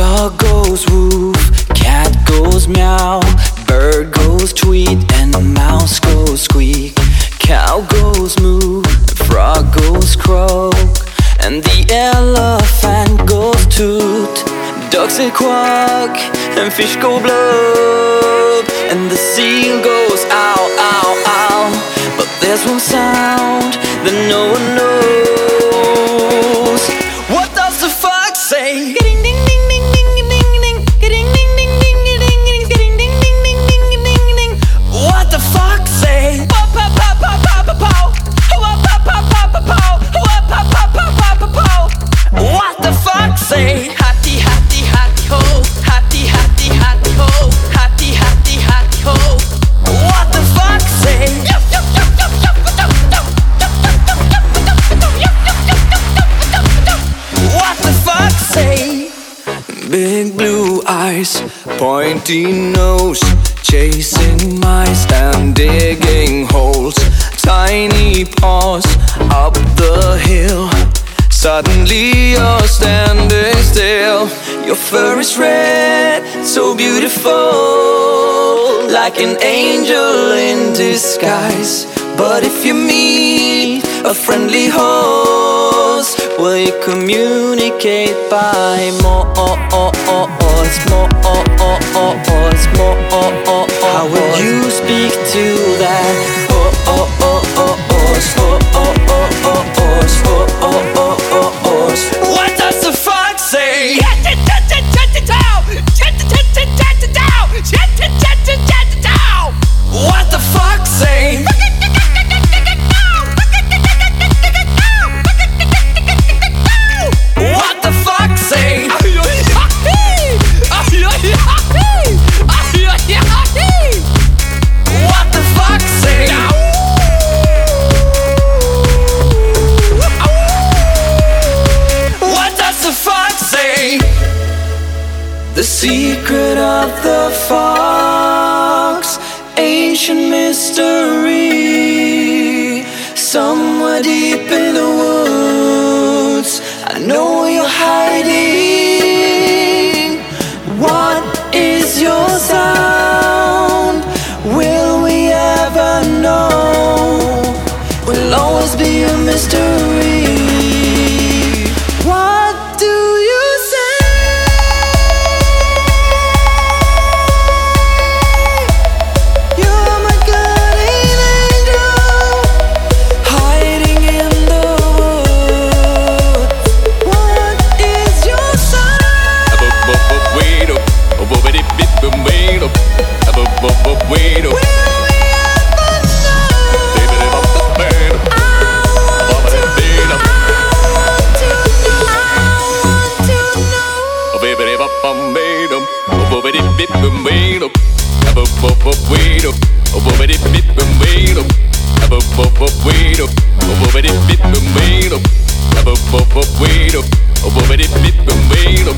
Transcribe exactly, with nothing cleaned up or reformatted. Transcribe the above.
Dog goes woof, cat goes meow, bird goes tweet, and mouse goes squeak. Cow goes moo, frog goes croak, and the elephant goes toot. Ducks say quack, and fish go blub, and the seal goes ow, ow, ow. But there's one sound that no one knows. What does the fox say? What the fox say? What the fox say? Hatty, hatty, hatty ho, hatty, hatty, hatty ho, hatty, hatty, hatty ho. What the fox say? What the fox say? Big blue eyes, pointy nose, chasing mice and digging holes. Tiny paws up the hill. Suddenly you're standing still. Your fur is red, so beautiful, like an angel in disguise. But if you meet a friendly horse, will you communicate by more? More, how will you speak to that horse? What does the fox say? What the fox say? What the fox say? What the fox say? What does the fox say? The secret of the fox, ancient mystery. Somewhere deep in the woods, I know you're hiding. What is your sound? Will we ever know? Will always be a mystery. What do you say? You're my guardian angel, hiding in the woods. What is your sound? Wait up, wait up, wait up, wait up. Wait up,